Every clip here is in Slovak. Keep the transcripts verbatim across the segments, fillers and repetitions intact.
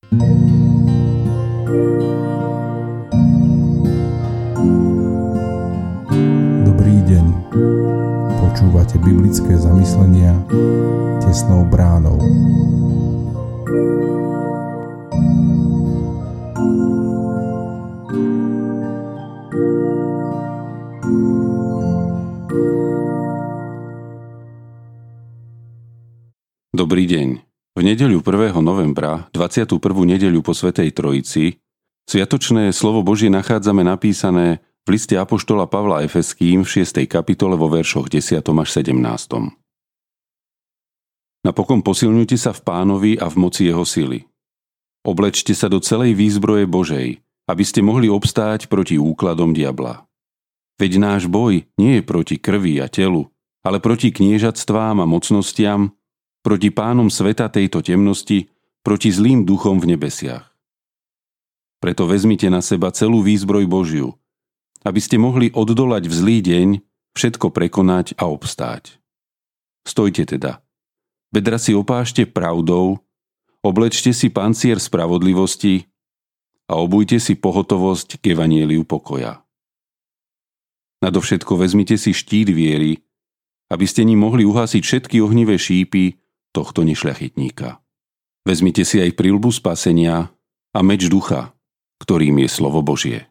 Dobrý deň. Počúvate biblické zamyslenia Tesnou bránou. Dobrý deň. V nedeľu prvého novembra, dvadsiatu prvú nedeľu po Svätej Trojici, sviatočné slovo Božie nachádzame napísané v liste apoštola Pavla Efeským v šiestej kapitole vo veršoch desiatom až sedemnástom. Napokon posilňujte sa v Pánovi a v moci jeho sily. Oblečte sa do celej výzbroje Božej, aby ste mohli obstáť proti úkladom diabla. Veď náš boj nie je proti krvi a telu, ale proti kniežatstvám a mocnostiam, proti pánom sveta tejto temnosti, proti zlým duchom v nebesiach. Preto vezmite na seba celú výzbroj Božiu, aby ste mohli oddolať v zlý deň, všetko prekonať a obstáť. Stojte teda. Bedra si opášte pravdou, oblečte si pancier spravodlivosti a obujte si pohotovosť k evanjeliu pokoja. Nadovšetko vezmite si štít viery, aby ste ním mohli uhasiť všetky ohnivé šípy tohto nešľachetníka. Vezmite si aj príľbu spasenia a meč ducha, ktorým je slovo Božie.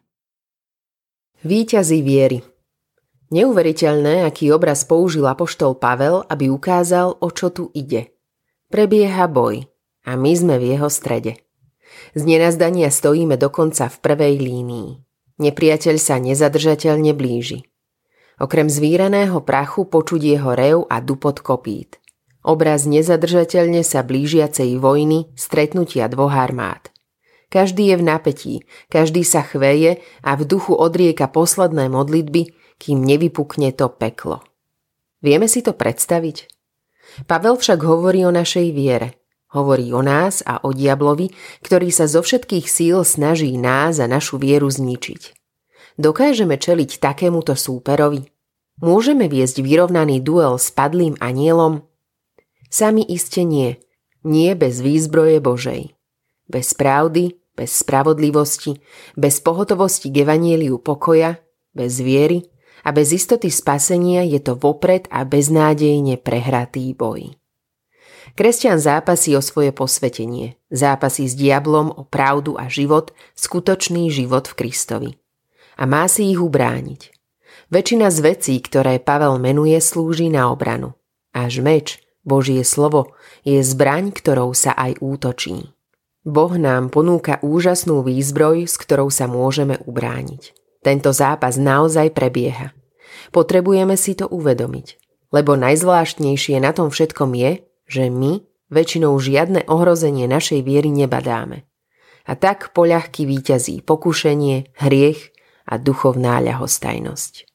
Víťazi viery. Neuveriteľné, aký obraz použil apoštol Pavel, aby ukázal, o čo tu ide. Prebieha boj a my sme v jeho strede. Z nenazdania stojíme dokonca v prvej línii. Nepriateľ sa nezadržateľne blíži. Okrem zvíraného prachu počuť jeho rev a dupot kopít. Obraz nezadržateľne sa blížiacej vojny, stretnutia dvoch armád. Každý je v napätí, každý sa chveje a v duchu odrieka posledné modlitby, kým nevypukne to peklo. Vieme si to predstaviť? Pavel však hovorí o našej viere. Hovorí o nás a o diablovi, ktorý sa zo všetkých síl snaží nás a našu vieru zničiť. Dokážeme čeliť takémuto súperovi? Môžeme viesť vyrovnaný duel s padlým anielom? Sami iste nie. Nie bez výzbroje Božej. Bez pravdy, bez spravodlivosti, bez pohotovosti k evanjeliu pokoja, bez viery a bez istoty spasenia je to vopred a beznádejne prehratý boj. Kresťan zápasí o svoje posvetenie, zápasí s diablom o pravdu a život, skutočný život v Kristovi. A má si ich ubrániť. Väčšina z vecí, ktoré Pavel menuje, slúži na obranu. Až meč, Božie slovo, je zbraň, ktorou sa aj útočí. Boh nám ponúka úžasnú výzbroj, s ktorou sa môžeme ubrániť. Tento zápas naozaj prebieha. Potrebujeme si to uvedomiť, lebo najzvláštnejšie na tom všetkom je, že my väčšinou žiadne ohrozenie našej viery nebadáme. A tak poľahky víťazí pokušenie, hriech a duchovná ľahostajnosť.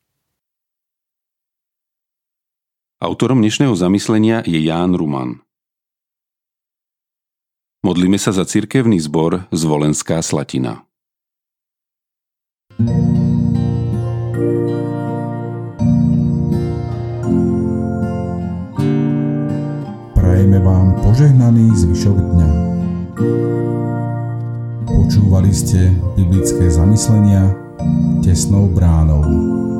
Autorom dnešného zamyslenia je Ján Ruman. Modlíme sa za cirkevný zbor Zvolenská Slatina. Prajeme vám požehnaný zvyšok dňa. Počúvali ste biblické zamyslenia Tesnou bránou.